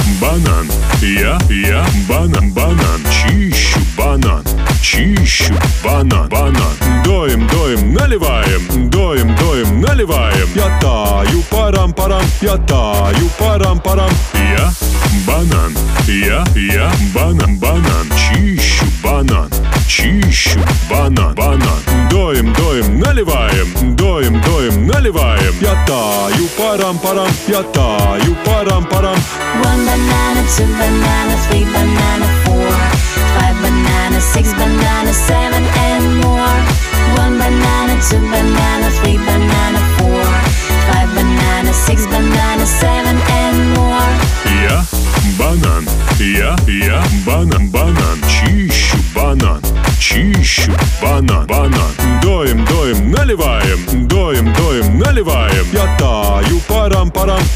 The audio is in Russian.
банан, я банан, банан. Чищу банан, чищу банан, банан. Доим, доим, наливаем, доим, доим, наливаем. Я таю, парам-парам, я таю, парам-парам. Я банан, я банан, банан. Чищу банан, чищу банан, банан. Доим, доим, наливаем, доим, доим, наливаем. Я таю, парам-парам, я таю, парам-парам. One banana, two banana, three banana, four, five banana, six banana, seven and more. One banana, two banana, three banana, four, five banana, six banana, seven and more. Я банан, я банан, банан. Чищу банан, чищу банан, банан. Доим, доим, наливаем, доим, доим, наливаем. Я таю, парам-парам.